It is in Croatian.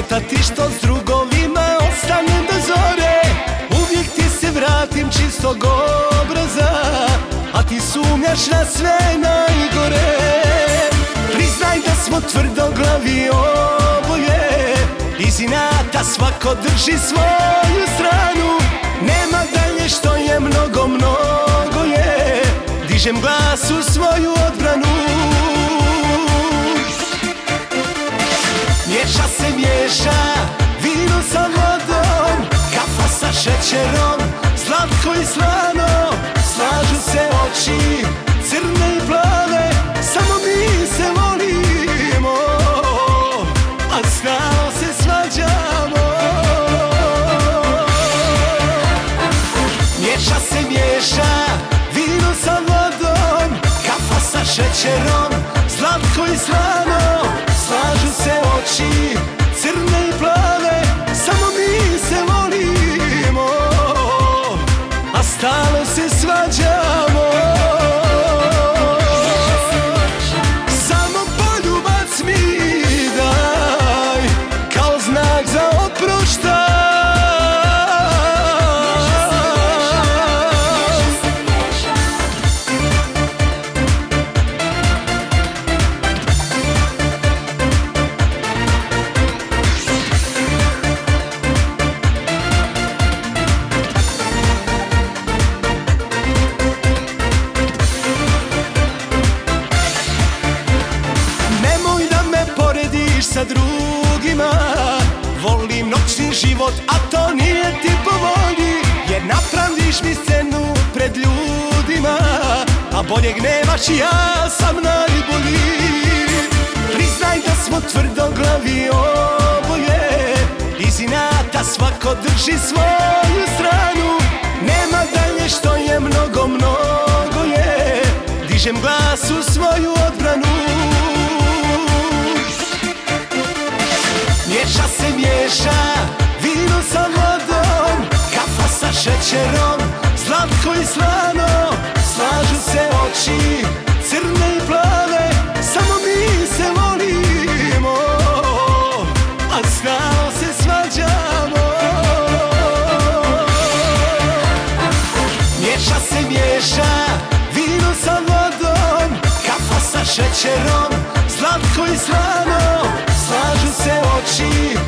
smeta ti što s drugovima ostanem do zore. Uvijek ti se vratim čistog obraza, a ti sumnjaš na sve najgore. Priznaj da smo tvrdoglavi oboje, iz inata svako drži svoju stranu. Nema dalje što je mnogo, mnogo je, dižem glas u svoju odbranu. Miješa se miješa vino sa vodom, kafa sa šećerom, slatko i slano. Slažu se oči, crne i plave, samo mi se volimo, a stalno se svađamo. Miješa se miješa vino sa vodom, kafa sa šećerom, slatko i slano. Slažu se oči, crne i plave, samo mi se volimo, a stalno se svađamo. Samo poljubac mi daj, kao znak za oproštaj. Sa drugima volim noćni život, a to nije ti po volji, jer napraviš mi scenu pred ljudima, a boljeg nemaš i ja sam najbolji. Priznaj da smo tvrdoglavi oboje, iz inata svako drži svoju stranu. Nema dalje što je mnogo, mnogo je, dižem glas u svoju odbranu. Miješa se miješa vino sa vodom, kafa sa šećerom, slatko i slano. Slažu se oči, crne i plave, samo mi se volimo, a stalno se svađamo. Miješa se miješa vino sa vodom, kafa sa šećerom, slatko i slano. Slažu se oči,